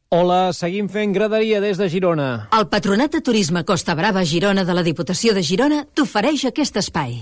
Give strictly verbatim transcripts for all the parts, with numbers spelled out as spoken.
Hola, seguim fent graderia des de Girona. El Patronat de Turisme Costa Brava Girona de la Diputació de Girona t'ofereix aquest espai.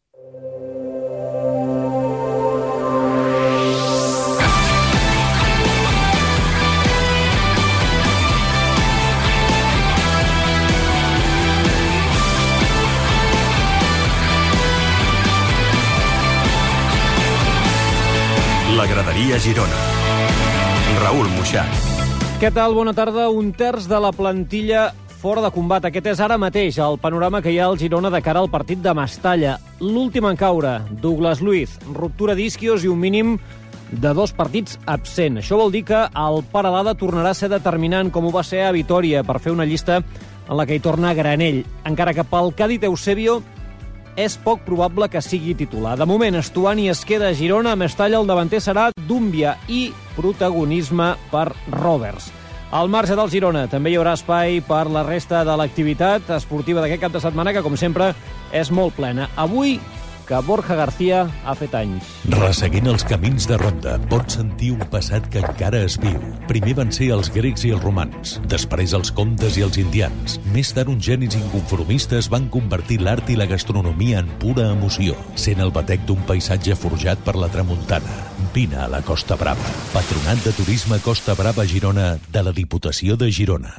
La graderia Girona. Raül Moixat. Què tal? Bona tarda. Un terç de la plantilla fora de combat. Aquest és ara mateix el panorama que hi ha al Girona de cara al partit de Mestalla. L'últim en caure, Douglas Luiz. Ruptura d'isquios i un mínim de dos partits absent. Això vol dir que el Peralada tornarà a ser determinant, com ho va ser a Vitòria, per fer una llista en la que hi torna Granell. Encara que pel que ha dit Eusebio, és poc probable que sigui titular. De moment, Estuani es queda a Girona, a Mestalla el davanter serà Dúmbia i protagonisme per Roberts. Al marge del Girona també hi haurà espai per la resta de l'activitat esportiva d'aquest cap de setmana, que com sempre és molt plena. Avui, que Borja García ha fet anys. Resseguint els camins de Ronda, pots sentir un passat que encara es viu. Primer van ser els grecs i els romans, després els comtes i els indians. Més tard, uns genis inconformistes van convertir l'art i la gastronomia en pura emoció, sent el batec d'un paisatge forjat per la tramuntana. Vine a la Costa Brava. Patronat de Turisme Costa Brava Girona de la Diputació de Girona.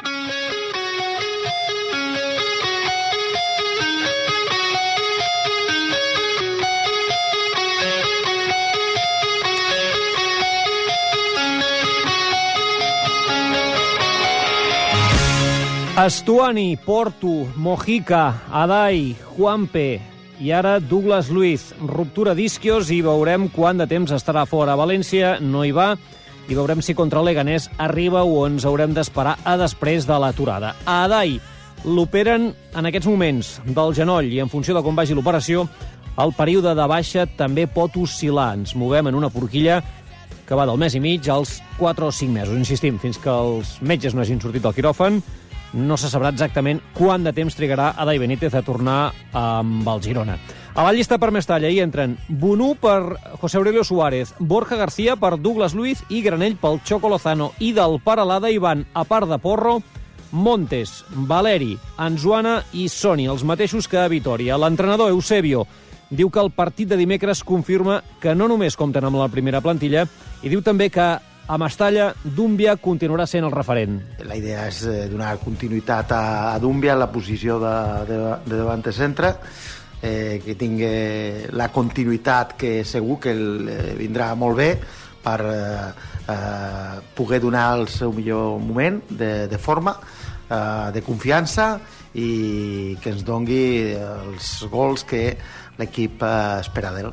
Estuani, Porto, Mojica, Adai, Juanpe i ara Douglas Luiz. Ruptura d'isquios i veurem quant de temps estarà fora. A València no hi va i veurem si contra el Leganés arriba o ens haurem d'esperar a després de l'aturada. A Adai l'operen en aquests moments del genoll i en funció de com vagi l'operació, el període de baixa també pot oscil·lar. Ens movem en una forquilla que va del mes i mig als quatre o cinc mesos. Insistim, fins que els metges no hagin sortit del quiròfan, no se sabrà exactament quant de temps trigarà Adai Benítez a tornar amb el Girona. A la llista per Mestalla hi entren Bonú per José Aurelio Suárez, Borja García per Douglas Luiz i Granell pel Choco Lozano. I del Peralada hi van, a part de Porro, Montes, Valeri, Anzuana i Soni, els mateixos que a Vitòria. L'entrenador Eusebio diu que el partit de dimecres confirma que no només compten amb la primera plantilla i diu també que a Mestalla, Dúmbia continuarà sent el referent. La idea és donar continuïtat a Dúmbia en la posició de, de, de davanter centre, eh, que tingui la continuïtat que segur que el, eh, vindrà molt bé per eh, eh, poder donar el seu millor moment de, de forma, eh, de confiança i que ens dongui els gols que l'equip eh, espera d'ell.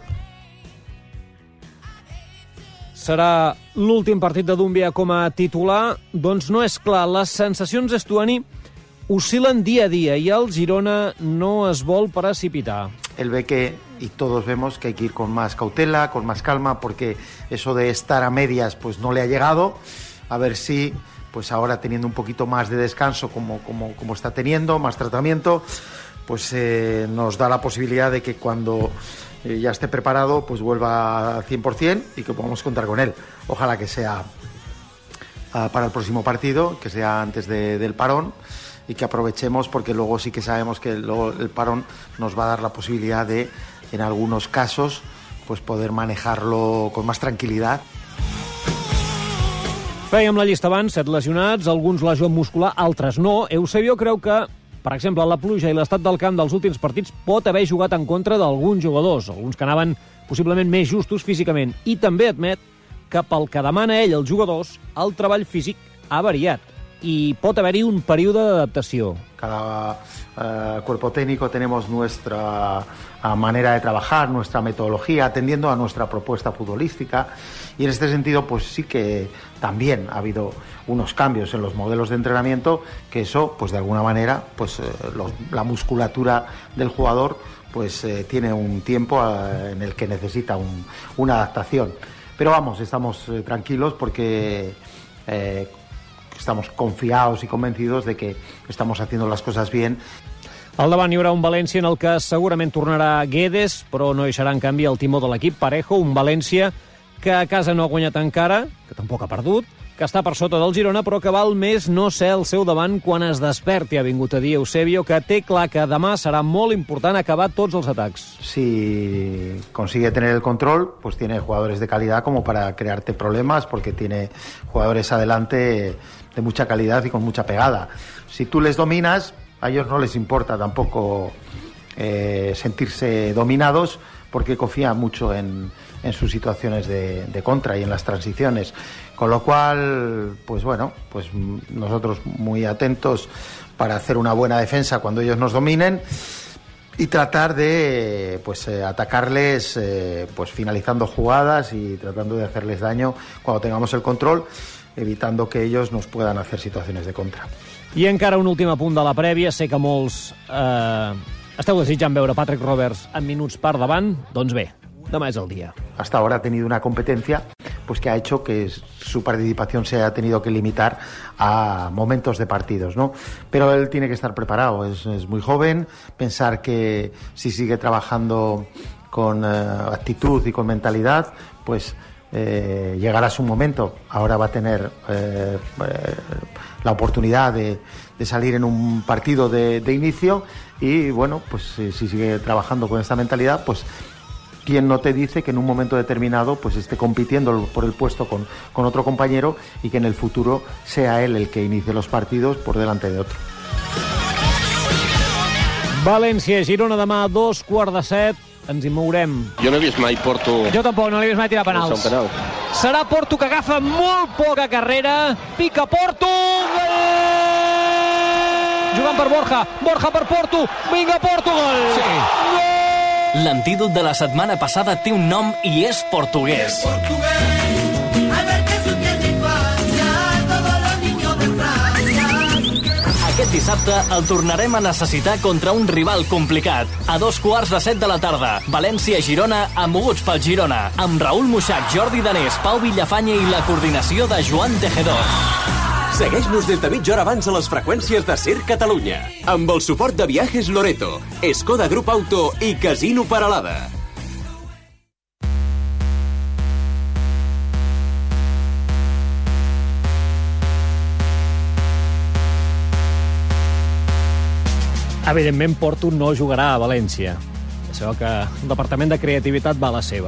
Serà l'últim partit de Dúmbia com a titular? Doncs no és clar. Les sensacions d'Estuani oscil·len dia a dia i el Girona no es vol precipitar. Él ve que, y todos vemos que hay que ir con más cautela, con más calma, porque eso de estar a medias pues no le ha llegado. A ver si, pues ahora teniendo un poquito más de descanso como, como, como está teniendo, más tratamiento, pues eh, nos da la posibilidad de que cuando eh, ya esté preparado, pues vuelva al cien por ciento y que podamos contar con él. Ojalá que sea uh, para el próximo partido, que sea antes de, del parón, y que aprovechemos, porque luego sí que sabemos que luego el parón nos va a dar la posibilidad de, en algunos casos, pues poder manejarlo con más tranquilidad. Fèiem la llista abans, set lesionats, alguns lesió muscular, altres no. Eusebio creu que, per exemple, la pluja i l'estat del camp dels últims partits pot haver jugat en contra d'alguns jugadors, alguns que anaven possiblement més justos físicament, i també admet que pel que demana ell als jugadors, el treball físic ha variat y pot haber-hi un període d'adaptació. Cada eh, cuerpo técnico tenemos nuestra uh, manera de trabajar, nuestra metodología, atendiendo a nuestra propuesta futbolística, y en este sentido pues sí que también ha habido unos cambios en los modelos de entrenamiento, que eso pues de alguna manera pues eh, los, la musculatura del jugador pues eh, tiene un tiempo eh, en el que necesita un, una adaptación. Pero vamos, estamos eh, tranquilos porque eh, estamos confiados y convencidos de que estamos haciendo las cosas bien. Al davant hi haurà un València en el que segurament tornarà Guedes, però no hi serà en canvi el timó de l'equip Parejo, un València que a casa no ha guanyat encara, que tampoc ha perdut, que està per sota del Girona, però que val més no ser al seu davant quan es desperti. Ha vingut a dir Eusebio que té clar que demà serà molt important acabar tots els atacs. Si consigue tener el control, pues tiene jugadores de calidad como para crearte problemas, porque tiene jugadores adelante de mucha calidad y con mucha pegada. Si tú les dominas, a ellos no les importa tampoco eh, sentirse dominados, porque confían mucho en, en sus situaciones de, de contra y en las transiciones. Con lo cual, pues bueno, pues nosotros muy atentos para hacer una buena defensa cuando ellos nos dominen y tratar de pues eh, atacarles eh, pues finalizando jugadas y tratando de hacerles daño cuando tengamos el control, evitando que ellos nos puedan hacer situaciones de contra. I encara un últim apunt de la prèvia. Sé que molts eh, esteu desitjant veure Patrick Roberts en minuts per davant. Doncs bé, demà és el dia. Hasta ahora ha tenido una competencia pues que ha hecho que su participación se haya tenido que limitar a momentos de partidos, ¿no? Pero él tiene que estar preparado, es, es muy joven, pensar que si sigue trabajando con eh, actitud y con mentalidad, pues eh, llegará su momento. Ahora va a tener eh, eh, la oportunidad de, de salir en un partido de, de inicio y bueno, pues si, si sigue trabajando con esta mentalidad, pues ¿quién no te dice que en un momento determinado pues esté compitiendo por el puesto con, con otro compañero y que en el futuro sea él el que inicie los partidos por delante de otro? València, Girona demà a dos quarts de set. Ens hi mourem. Jo no he vist mai Porto... Jo tampoc, no l'he vist mai tirar penals. penal. Serà Porto que agafa molt poca carrera. Pica Porto! Gol! Jugant per Borja. Borja per Porto. Vinga, Porto, gol! Sí. Gol! L'antídot de la setmana passada té un nom i és portuguès. Aquest dissabte el tornarem a necessitar contra un rival complicat. A dos quarts de set de la tarda, València-Girona, amoguts pel Girona, amb Raül Muixac, Jordi Danés, Pau Villafanya i la coordinació de Joan Tejedor. Segueix-nos des de mitja hora abans a les freqüències de Ser Catalunya, amb el suport de Viajes Loreto, Skoda Group Auto i Casino Paralada. Evidentment, Porto no jugarà a València. Ja sabeu que el Departament de Creativitat va a la seva.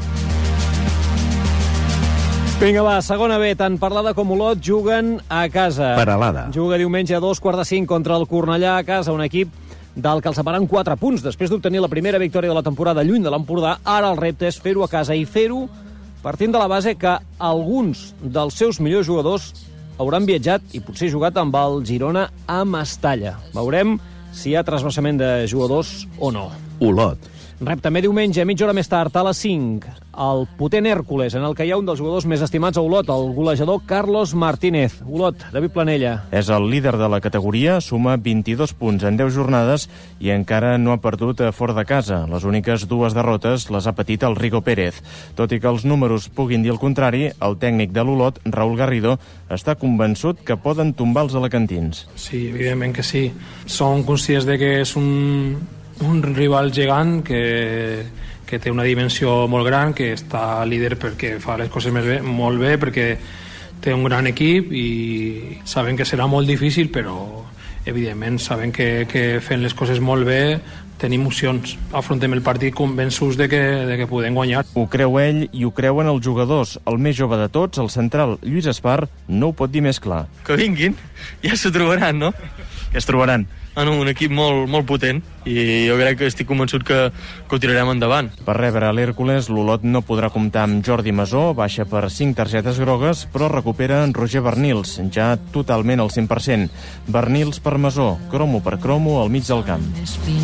Vinga, va, segona B. Tant Parlada com Olot juguen a casa. Paralada. Juga diumenge a dos quarts de cinc contra el Cornellà a casa, un equip del que el separen quatre punts. Després d'obtenir la primera victòria de la temporada lluny de l'Empordà, ara el repte és fer-ho a casa i fer-ho partint de la base que alguns dels seus millors jugadors hauran viatjat i potser jugat amb el Girona a Mestalla. Veurem si hi ha trasbassament de jugadors o no. Olot. Rep també diumenge, mitja hora més tard, a les cinc, el potent Hèrcules, en el que hi ha un dels jugadors més estimats a Olot, el golejador Carlos Martínez. Olot, David Planella. És el líder de la categoria, suma vint-i-dos punts en deu jornades i encara no ha perdut fora de casa. Les úniques dues derrotes les ha patit el Rigo Pérez. Tot i que els números puguin dir el contrari, el tècnic de l'Olot, Raúl Garrido, està convençut que poden tombar els alacantins. Sí, evidentment que sí. Som conscients de que és un... un rival gegant que, que té una dimensió molt gran, que està líder perquè fa les coses més bé, molt bé, perquè té un gran equip i saben que serà molt difícil, però evidentment saben que, que fent les coses molt bé tenim opcions. Afrontem el partit convençuts de que, de que podem guanyar. Ho creu ell i ho creuen els jugadors. El més jove de tots, el central Lluís Espar, no ho pot dir més clar. Que vinguin, ja s'ho trobaran, no? Què es trobaran? Ah, no, un equip molt, molt potent i jo crec que estic convençut que, que ho tirarem endavant. Per rebre l'Hèrcules, l'Olot no podrà comptar amb Jordi Masó, baixa per cinc targetes grogues, però recupera en Roger Bernils, ja totalment al cent per cent. Bernils per Masó, cromo per cromo al mig del camp.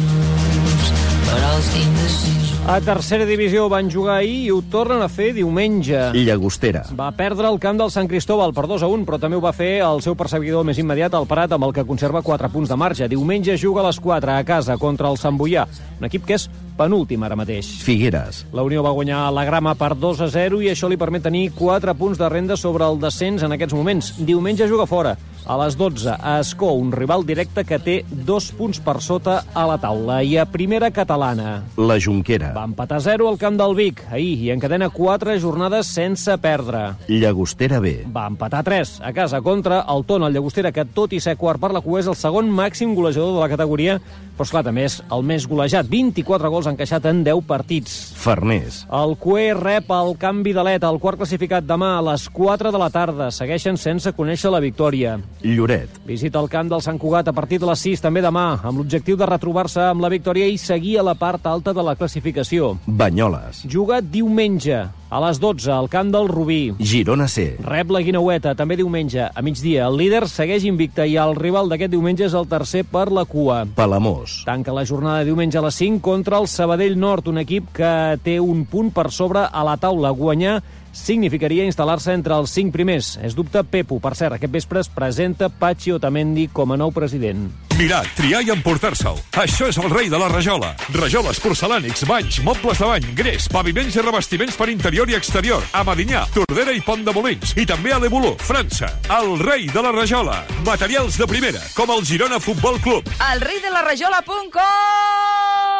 A tercera divisió van jugar ahir i ho tornen a fer diumenge. Llagostera. Va perdre el camp del Sant Cristóbal per dos a un, però també ho va fer el seu perseguidor més immediat, el Prat, amb el que conserva quatre punts de marge. Diumenge juga a les quatre a casa contra el Sant Boià, un equip que és penúltim ara mateix. Figueres. La Unió va guanyar la Grama per dos a zero i això li permet tenir quatre punts de renda sobre el descens en aquests moments. Diumenge juga fora. A les dotze, a Escó, un rival directe que té dos punts per sota a la taula. I a primera catalana, la Jonquera va empatar a zero al camp del Vic ahir i encadena quatre jornades sense perdre. Llagostera B va empatar a tres a casa contra el Tona. El Llagostera, que tot i ser quart per la cua, és el segon màxim golejador de la categoria, però esclar, també és el més golejat. vint-i-quatre gols encaixat en deu partits. Farners. El Cue rep el canvi d'aleta, el quart classificat demà a les quatre de la tarda. Segueixen sense conèixer la victòria. Lloret. Visita el camp del Sant Cugat a partir de les sis, també demà, amb l'objectiu de retrobar-se amb la victòria i seguir a la part alta de la classificació. Banyoles. Juga diumenge a les dotze al camp del Rubí. Girona C. Rep la Guineueta, també diumenge, a migdia. El líder segueix invicte i el rival d'aquest diumenge és el tercer per la cua. Palamós. Tanca la jornada de diumenge a les cinc contra el Sabadell Nord, un equip que té un punt per sobre a la taula. Guanyar significaria instal·lar-se entre els cinc primers. És dubte Pepu. Per cert, aquest vespre es presenta Patxi Otamendi com a nou president. Mirar, triar i emportar-se'l. Això és el rei de la rajola. Rajoles, porcelànics, banys, mobles de bany, gres, paviments i revestiments per interior i exterior. A Medinyà, Tordera i Pont de Molins. I també a Le Boulou, França. El rei de la rajola. Materials de primera, com el Girona Futbol Club. el rei de la rajola punt com.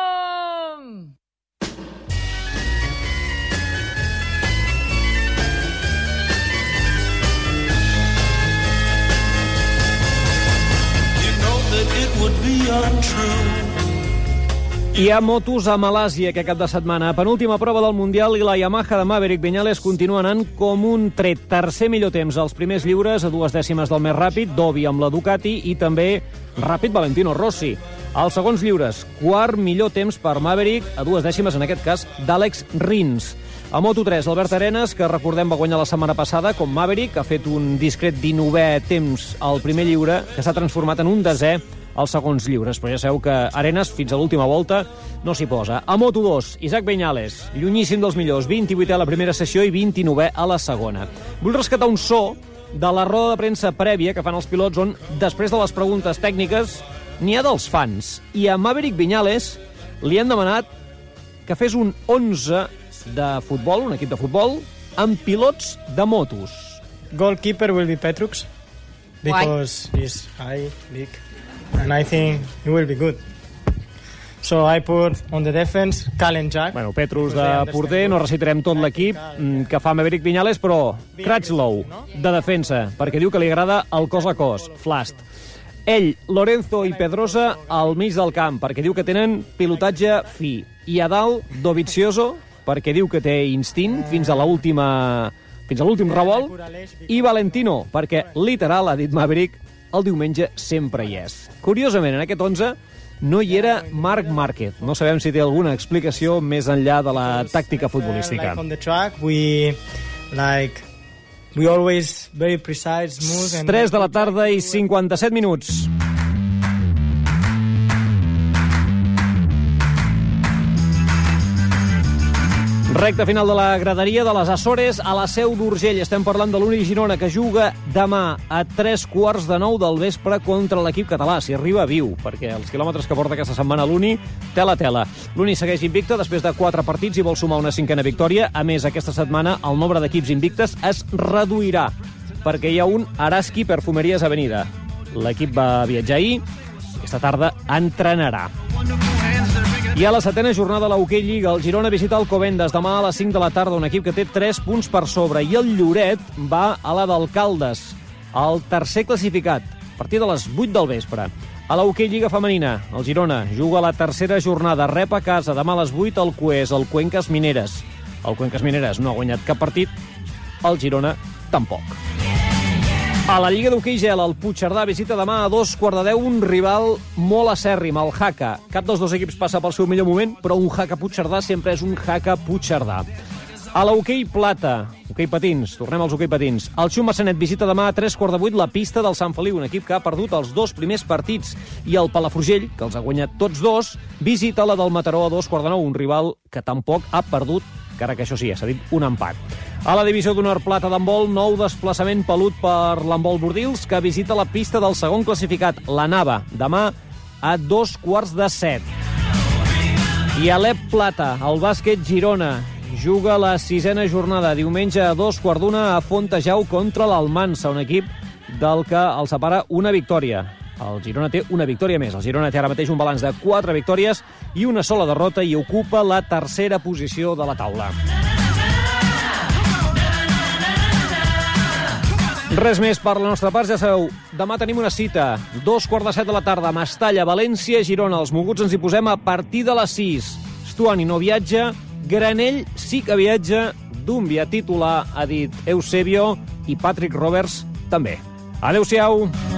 Hi ha motos a Malàsia aquest cap de setmana. Penúltima prova del Mundial i la Yamaha de Maverick Viñales continua anant com un tret. Tercer millor temps als primers lliures, a dues dècimes del més ràpid, Dovi amb la Ducati i també ràpid Valentino Rossi. Als segons lliures, quart millor temps per Maverick, a dues dècimes, en aquest cas, d'Àlex Rins. A Moto tres, Albert Arenas, que recordem va guanyar la setmana passada, com Maverick, ha fet un discret dinovè temps al primer lliure, que s'ha transformat en un desè als segons lliures. Però ja sabeu que Arenas, fins a l'última volta, no s'hi posa. A Moto dos, Isaac Viñales, llunyíssim dels millors, vint-i-vuitè a la primera sessió i vint-i-novè a la segona. Vull rescatar un so de la roda de premsa prèvia que fan els pilots, on, després de les preguntes tècniques, n'hi ha dels fans. I a Maverick Viñales li han demanat que fes un onze de futbol, un equip de futbol, amb pilots de motos. Goalkeeper will be Petrux, because Why? He's high, big, and I think he will be good. So I put on the defense Cal and Jack. Bueno, Petrus de porter, no recitarem tot l'equip que fa Maverick Viñales, però Crutchlow de defensa, perquè diu que li agrada el cos a cos, Flast. Ell, Lorenzo i Pedrosa al mig del camp, perquè diu que tenen pilotatge fi. I a dalt, Dovizioso, perquè diu que té instint fins a l'última fins a l'últim revolt, i Valentino, perquè literal, ha dit Maverick, el diumenge sempre hi és. Curiosament, en aquest onze no hi era Marc Márquez. No sabem si té alguna explicació més enllà de la tàctica futbolística. Like on the track, we like we always very precise, smooth and tres de la tarda i cinquanta-set minuts. Recte final de la graderia de les Açores a la Seu d'Urgell. Estem parlant de l'Uni Girona, que juga demà a tres quarts de nou del vespre contra l'equip català, si arriba viu, perquè els quilòmetres que porta aquesta setmana l'Uni, tela tela. L'Uni segueix invicta després de quatre partits i vol sumar una cinquena victòria. A més, aquesta setmana el nombre d'equips invictes es reduirà, perquè hi ha un Araski Perfumeries Avenida. L'equip va viatjar ahir, aquesta tarda entrenarà. I a la setena jornada de l'Hockey Lliga, el Girona visita el Covendes demà a les cinc de la tarda, un equip que té tres punts per sobre, i el Lloret va a la d'Alcaldes, el tercer classificat, a partir de les vuit del vespre. A l'Hockey Lliga femenina, el Girona juga a la tercera jornada, rep a casa demà a les vuit el Cues, el Cuencas Mineres. El Cuencas Mineres no ha guanyat cap partit, el Girona tampoc. A la Lliga d'Hockey Gel, el Puigcerdà visita demà a dos quarts de deu un rival molt acèrrim, el Jaca. Cap dels dos equips passa pel seu millor moment, però un Jaca Puigcerdà sempre és un Jaca Puigcerdà. A l'Hockey Plata, hoquei patins, tornem als hoquei patins. El Xum Massanet visita demà a tres quarts de vuit la pista del Sant Feliu, un equip que ha perdut els dos primers partits. I el Palafrugell, que els ha guanyat tots dos, visita la del Mataró a dos quarts de nou, un rival que tampoc ha perdut, encara que això sí, s'ha dit un empat. A la divisió d'honor plata d'handbol, nou desplaçament pelut per l'handbol Bordils, que visita la pista del segon classificat, la Nava, demà a dos quarts de set. I a l'E P Plata, el bàsquet Girona, juga la sisena jornada, diumenge a dos quarts d'una a Fontejau contra l'Almansa, un equip del que el separa una victòria. El Girona té una victòria més. El Girona té ara mateix un balanç de quatre victòries i una sola derrota i ocupa la tercera posició de la taula. Res més per la nostra part, ja sabeu. Demà tenim una cita, dos quarts de set de la tarda, Mestalla, València, Girona. Els moguts ens hi posem a partir de les sis. Stuani no viatja, Granell sí que viatja, Dúmbia titular, ha dit Eusebio, i Patrick Roberts també. Adéu-siau!